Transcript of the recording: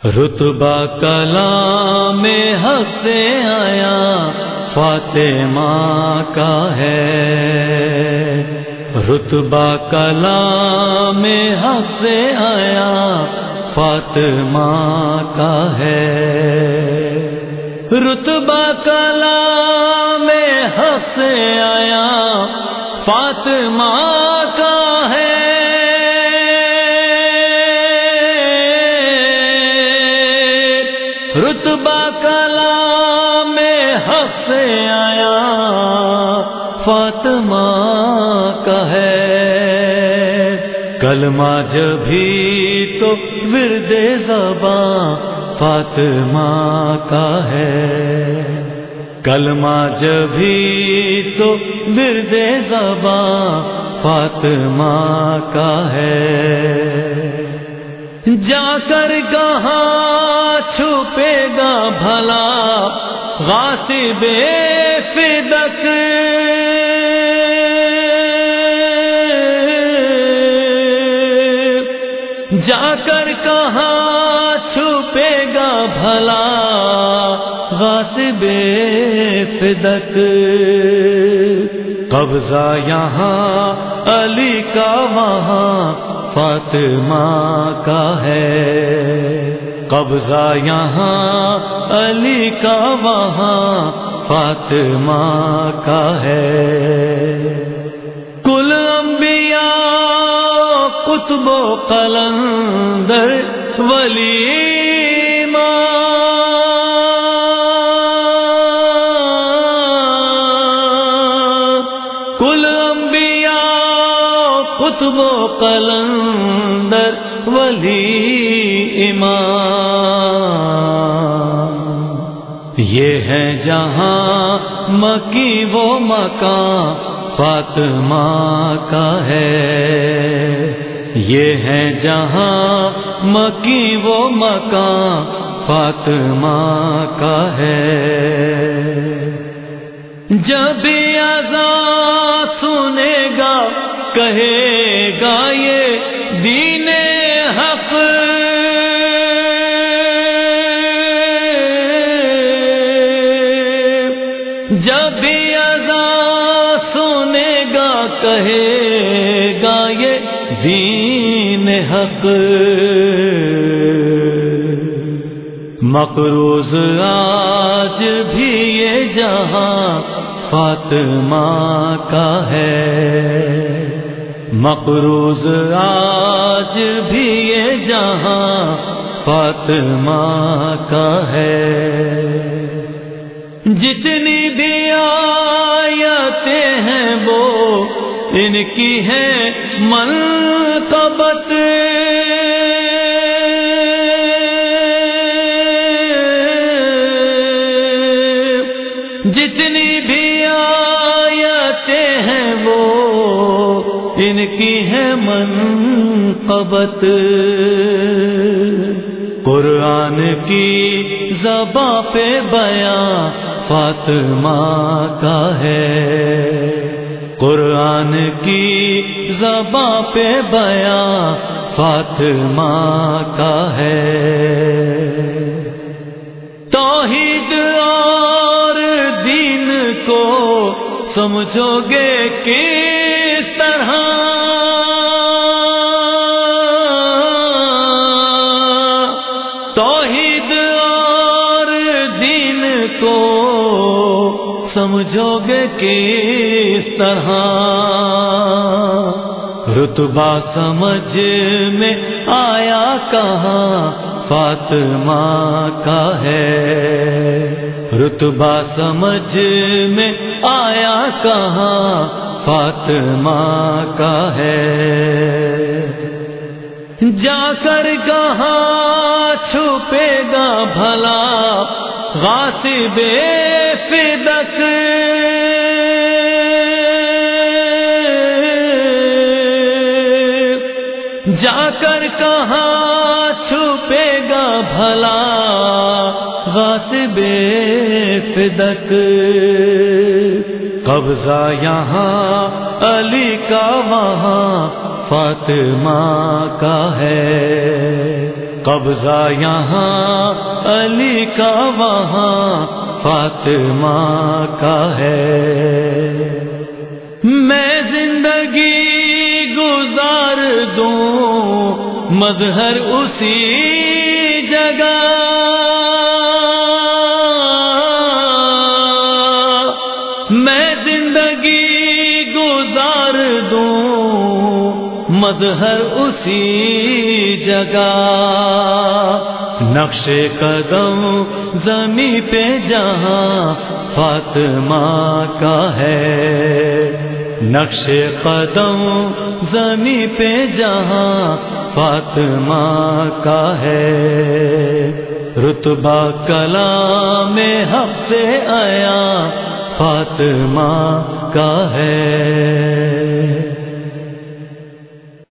رتبہ کلام حق سے آیا فاطمہ کا ہے، رتبہ کلام حق سے آیا فاطمہ کا ہے، رتبہ کلام حق سے آیا فاطمہ کا ہے، رتبہ کلام حق سے آیا فاطمہ کا ہے، کلمہ جبھی تو ورد زباں فاطمہ کا ہے، کلمہ جبھی تو ورد زباں فاطمہ کا ہے، جا کر کہاں چھپے گا بھلا غاصب فدق، جا کر کہاں چھپے گا بھلا غاصب فدق، قبضہ یہاں علی کا وہاں فاطمہ کا ہے، قبضہ یہاں علی کا وہاں فاطمہ کا ہے، کل انبیاء قطب و قلندر ولی قطب و قلندر ولی امام، یہ ہے جہاں مکی وہ مکان فاطمہ کا ہے، یہ ہے جہاں مکی وہ مکان فاطمہ کا ہے، جب اذان سنے گا کہے گا یہ دین حق، جب بھی اذان سنے گا کہے گا یہ دین حق، مقروض آج بھی یہ جہاں فاطمہ کا ہے، مقروض آج بھی یہ جہاں فاطمہ کا ہے، جتنی بھی آیتیں ہیں وہ ان کی ہے منقبت، جتنی بھی آیتیں ہیں وہ ان کی ہے منقبت، قرآن کی زباں پہ بیان فاطمہ کا ہے، قرآن کی زباں پہ بیان فاطمہ کا ہے، توحید اور دین کو سمجھو گے کس طرح، توحید اور دین کو سمجھو گے کس طرح، رتبہ سمجھ میں آیا کہاں فاطمہ کا ہے، رتبہ سمجھ میں آیا کہاں فاطمہ کا ہے، جا کر کہاں چھپے گا بھلا غاصب فدق، جا کر کہاں چھپے گا بھلا غاصب فدق، قبضہ یہاں علی کا وہاں فاطمہ کا ہے، قبضہ یہاں علی کا وہاں فاطمہ کا ہے، میں زندگی گزار دوں مظہر اسی جگہ، میں زندگی گزار دوں مظہر اسی جگہ، نقش قدم زمیں پہ جہاں فاطمہ کا ہے، نقش قدم زمیں پہ جہاں فاطمہ کا ہے، رتبہ کلام حق سے آیا فاطمہ کا ہے۔